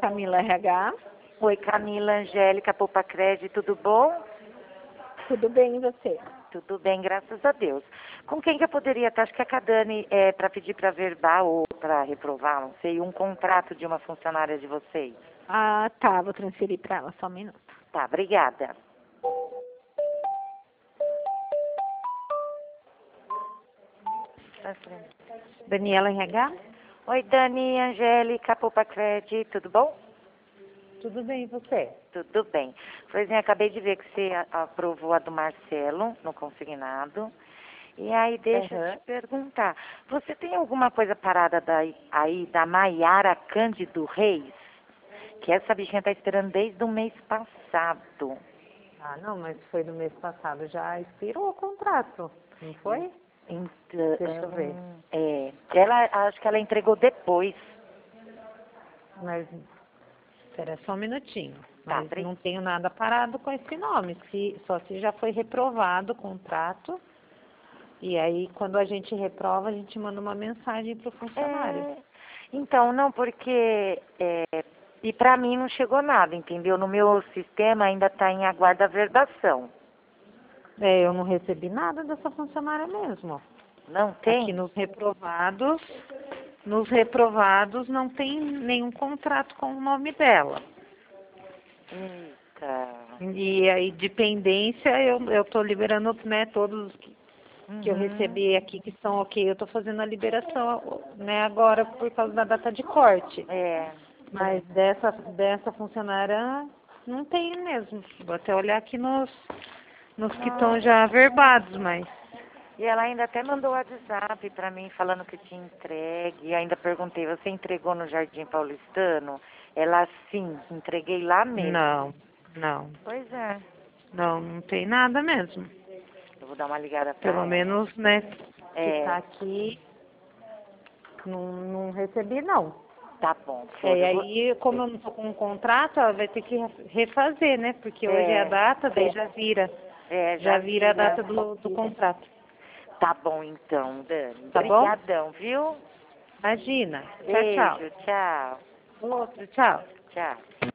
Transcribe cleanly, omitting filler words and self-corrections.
Camila RH. Oi, Camila, Angélica, Poupa Crédito, tudo bom? Tudo bem, e você? Tudo bem, graças a Deus. Com quem que eu poderia estar? Acho que a Cadane para pedir para verbar ou para reprovar, não sei, um contrato de uma funcionária de vocês. Ah, tá, vou transferir para ela, só um minuto. Tá, obrigada. Daniela RH? Oi, Dani, Angélica, Poupa Crédito, tudo bom? Tudo bem, e você? Tudo bem. Florezinha, acabei de ver que você aprovou a do Marcelo no consignado. E aí, deixa eu te perguntar, você tem alguma coisa parada aí da Maiara Cândido Reis? Que essa bichinha tá esperando desde o mês passado. Ah, não, mas foi no mês passado, já expirou o contrato, não foi? Então, Deixa eu ver. acho que ela entregou depois. Mas, espera só um minutinho. Tá, Mas não tenho nada parado com esse nome, só se já foi reprovado o contrato. E aí, quando a gente reprova, a gente manda uma mensagem para o funcionário. Então, não, porque e para mim não chegou nada, entendeu? No meu sistema ainda está em aguarda-verbação. Eu não recebi nada dessa funcionária mesmo. Não tem? Aqui nos reprovados não tem nenhum contrato com o nome dela. Eita. E aí, dependência, eu tô liberando, né, todos que eu recebi aqui que são ok. Eu tô fazendo a liberação, né, agora por causa da data de corte. Mas dessa funcionária não tem mesmo. Vou até olhar aqui nos que estão já verbados, mas... E ela ainda até mandou o WhatsApp para mim falando que tinha entregue. E ainda perguntei, você entregou no Jardim Paulistano? Ela, sim, entreguei lá mesmo. Não. Pois é. Não tem nada mesmo. Eu vou dar uma ligada pra Pelo ela. menos, né, que tá aqui, não recebi, não. Tá bom, E Flor. aí, como eu não tô com um contrato, ela vai ter que refazer, né? Porque hoje é a data, daí já vira. Já vira a data do contrato. Tá bom, então, Dani. Tá bom? Obrigadão, viu? Imagina. Beijo, Tchau. tchau. Outro, tchau. Tchau.